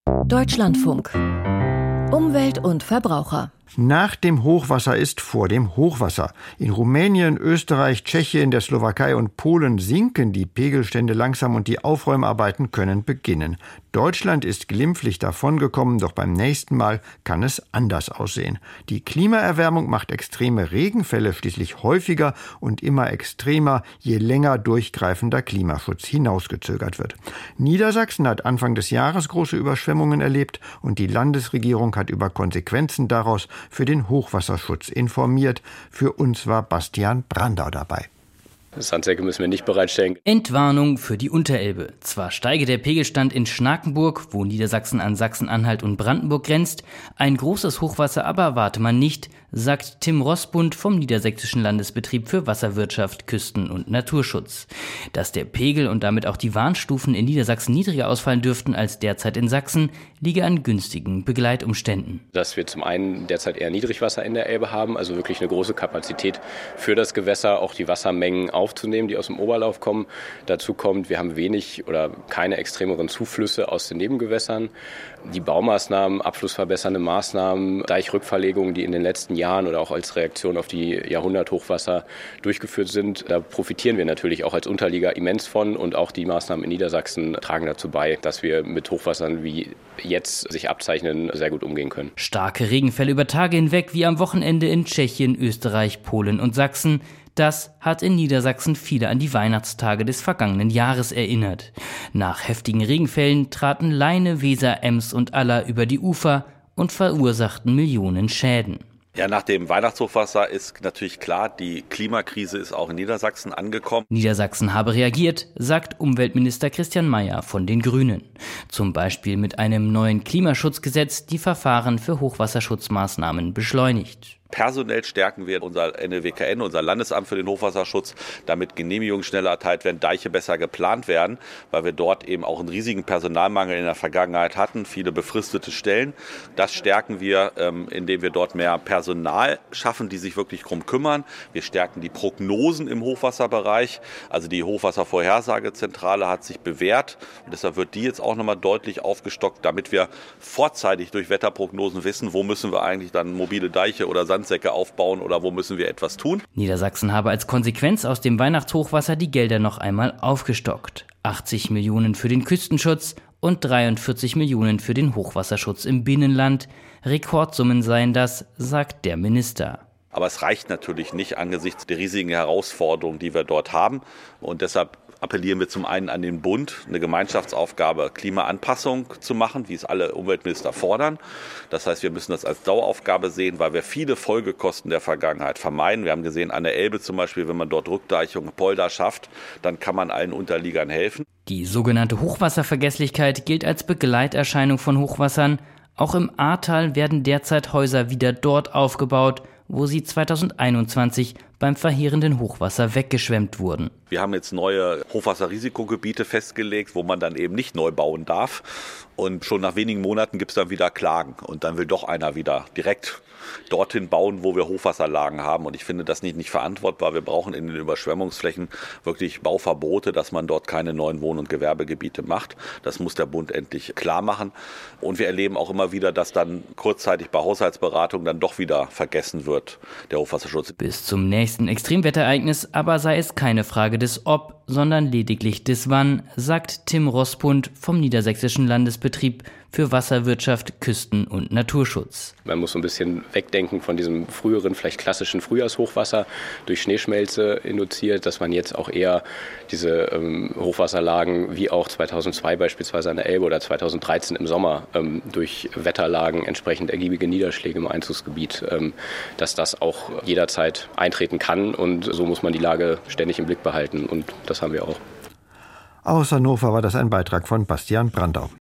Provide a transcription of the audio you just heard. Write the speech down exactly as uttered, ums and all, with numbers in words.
Deutschlandfunk. Umwelt und Verbraucher. Nach dem Hochwasser ist vor dem Hochwasser. In Rumänien, Österreich, Tschechien, der Slowakei und Polen sinken die Pegelstände langsam und die Aufräumarbeiten können beginnen. Deutschland ist glimpflich davongekommen, doch beim nächsten Mal kann es anders aussehen. Die Klimaerwärmung macht extreme Regenfälle schließlich häufiger und immer extremer, je länger durchgreifender Klimaschutz hinausgezögert wird. Niedersachsen hat Anfang des Jahres große Überschwemmungen erlebt und die Landesregierung hat über Konsequenzen daraus für den Hochwasserschutz informiert. Für uns war Bastian Brandau dabei. Sandsäcke müssen wir nicht bereitstellen. Entwarnung für die Unterelbe. Zwar steige der Pegelstand in Schnakenburg, wo Niedersachsen an Sachsen-Anhalt und Brandenburg grenzt, ein großes Hochwasser aber erwarte man nicht, sagt Tim Rossbund vom Niedersächsischen Landesbetrieb für Wasserwirtschaft, Küsten- und Naturschutz. Dass der Pegel und damit auch die Warnstufen in Niedersachsen niedriger ausfallen dürften als derzeit in Sachsen, liege an günstigen Begleitumständen. Dass wir zum einen derzeit eher Niedrigwasser in der Elbe haben, also wirklich eine große Kapazität für das Gewässer, auch die Wassermengen aufzunehmen, die aus dem Oberlauf kommen. Dazu kommt, wir haben wenig oder keine extremeren Zuflüsse aus den Nebengewässern. Die Baumaßnahmen, abflussverbessernde Maßnahmen, Deichrückverlegungen, die in den letzten Jahren oder auch als Reaktion auf die Jahrhunderthochwasser durchgeführt sind, da profitieren wir natürlich auch als Unterlieger immens von, und auch die Maßnahmen in Niedersachsen tragen dazu bei, dass wir mit Hochwassern wie jetzt sich abzeichnen, sehr gut umgehen können. Starke Regenfälle über Tage hinweg, wie am Wochenende in Tschechien, Österreich, Polen und Sachsen. Das hat in Niedersachsen viele an die Weihnachtstage des vergangenen Jahres erinnert. Nach heftigen Regenfällen traten Leine, Weser, Ems und Aller über die Ufer und verursachten Millionen Schäden. Ja, nach dem Weihnachtshochwasser ist natürlich klar, die Klimakrise ist auch in Niedersachsen angekommen. Niedersachsen habe reagiert, sagt Umweltminister Christian Mayer von den Grünen. Zum Beispiel mit einem neuen Klimaschutzgesetz, die Verfahren für Hochwasserschutzmaßnahmen beschleunigt. Personell stärken wir unser N L W K N, unser Landesamt für den Hochwasserschutz, damit Genehmigungen schneller erteilt werden, Deiche besser geplant werden, weil wir dort eben auch einen riesigen Personalmangel in der Vergangenheit hatten, viele befristete Stellen. Das stärken wir, ähm, indem wir dort mehr Personal schaffen, die sich wirklich darum kümmern. Wir stärken die Prognosen im Hochwasserbereich, also die Hochwasservorhersagezentrale hat sich bewährt und deshalb wird die jetzt auch nochmal deutlich aufgestockt, damit wir vorzeitig durch Wetterprognosen wissen, wo müssen wir eigentlich dann mobile Deiche oder Sandsäcke aufbauen oder wo müssen wir etwas tun. Niedersachsen habe als Konsequenz aus dem Weihnachtshochwasser die Gelder noch einmal aufgestockt. achtzig Millionen für den Küstenschutz und dreiundvierzig Millionen für den Hochwasserschutz im Binnenland. Rekordsummen seien das, sagt der Minister. Aber es reicht natürlich nicht angesichts der riesigen Herausforderungen, die wir dort haben. Und deshalb appellieren wir zum einen an den Bund, eine Gemeinschaftsaufgabe Klimaanpassung zu machen, wie es alle Umweltminister fordern. Das heißt, wir müssen das als Daueraufgabe sehen, weil wir viele Folgekosten der Vergangenheit vermeiden. Wir haben gesehen, an der Elbe zum Beispiel, wenn man dort Rückdeichung, Polder schafft, dann kann man allen Unterliegern helfen. Die sogenannte Hochwasservergesslichkeit gilt als Begleiterscheinung von Hochwassern. Auch im Ahrtal werden derzeit Häuser wieder dort aufgebaut, wo sie zweitausendeinundzwanzig beim verheerenden Hochwasser weggeschwemmt wurden. Wir haben jetzt neue Hochwasserrisikogebiete festgelegt, wo man dann eben nicht neu bauen darf. Und schon nach wenigen Monaten gibt es dann wieder Klagen. Und dann will doch einer wieder direkt dorthin bauen, wo wir Hochwasserlagen haben. Und ich finde das nicht, nicht verantwortbar. Wir brauchen in den Überschwemmungsflächen wirklich Bauverbote, dass man dort keine neuen Wohn- und Gewerbegebiete macht. Das muss der Bund endlich klar machen. Und wir erleben auch immer wieder, dass dann kurzzeitig bei Haushaltsberatungen dann doch wieder vergessen wird, der Hochwasserschutz. Bis zum nächsten Extremwetterereignis aber sei es keine Frage des Ob, sondern lediglich des Wann, sagt Tim Rossbund vom Niedersächsischen Landesbetrieb für Wasserwirtschaft, Küsten- und Naturschutz. Man muss so ein bisschen wegdenken von diesem früheren, vielleicht klassischen Frühjahrshochwasser durch Schneeschmelze induziert, dass man jetzt auch eher diese ähm, Hochwasserlagen wie auch zweitausendzwei beispielsweise an der Elbe oder zweitausenddreizehn im Sommer ähm, durch Wetterlagen, entsprechend ergiebige Niederschläge im Einzugsgebiet, ähm, dass das auch jederzeit eintreten kann, und so muss man die Lage ständig im Blick behalten, und das haben wir auch. Aus Hannover war das ein Beitrag von Bastian Brandau.